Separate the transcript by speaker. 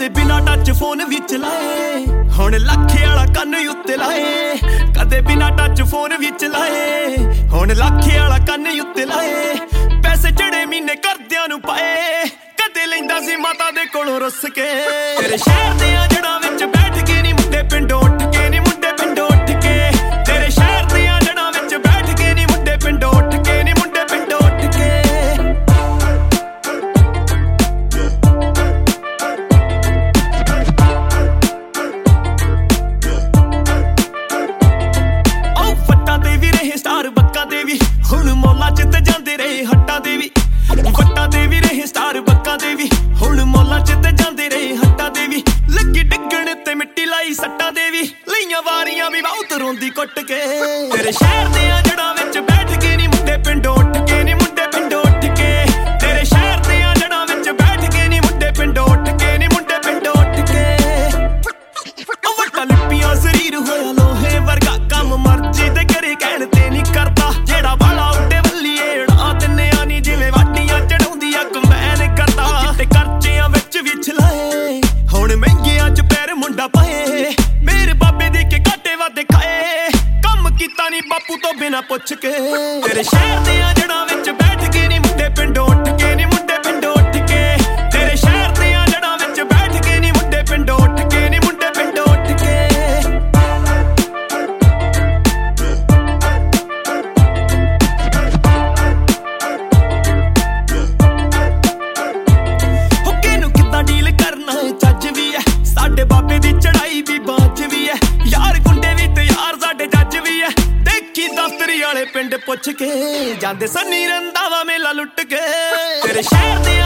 Speaker 1: कदे बिना touch phone भी चलाए हुण लाखे वाला कन्न उत्ते लाए कदे बिना टच फोन भी चलाए हुण लाखे वाला कन्न उत्ते लाए पैसे चढ़े महीने करदियां नूं पाए कदे लैंदा सी माता दे कोलों रुस के तेरे शहर दे जड़ां विच बैठ के नी मुंडे पिंडों उठ के नी मुंडे पिंडों उठ के तेरे शहर दे जड़ां विच बैठ के नी मुंडे पिंडों उठ के नी मुंडे पिंडों उठ के स्टार बक्का दे भी हुण मौला च ते जांदे रहे हट्टां दे भी वट्टां दे भी रहे स्टार बक्का दे भी हुण मौला च ते जांदे रहे हट्टां दे भी लगी डिग्गण ते मिट्टी लाई सट्टां दे भी लईयां वारियां भी बहुत रोंदी कुੱਟ के तेरे शहर दे जड़ां विच बैठ के नी मुंडे पिंडों उठ के नी मुंडे पिंडों उठ के तेरे शहर दे जड़ां विच बैठ के नी मुंडे पिंडों उठ के नी मुंडे पिंडों उठ के वट्टा लिपियां शरीर होया लोहे वर्गा काम मर्जी ते करे कहण ते नी करदा जेड़ा बाला उड्डे वल्लीए उड़ा दिन्ने आ नी जिवें वाडियां चढ़ाउंदी आ कंबैन करदा ते करचियां विच विछलाए हुण महंगियां च पैर मुंडा पाए मेरे बाबे दे के घाटे वादे खाए कम कीता नी बापू तो बिना पुੱਛ के तेरे शहर दे जड़ां विच बैठ के नी मुंडे पिंडों उठ के नी मुंडे पिंडों उठ के तेरे शहर दे जड़ां विच बैठ के नी मुंडे पिंडों उठ के नी मुंडे पिंडों उठ के साडे बाबे दी चढ़ाई भी बाज भी है यार गुंडे भी ते यार साडे जज भी है देखी दफ्तरी वाले पिंड पुੱਛ के जांदे सन्नी रंधावा मेला लुट के तेरे शहर दे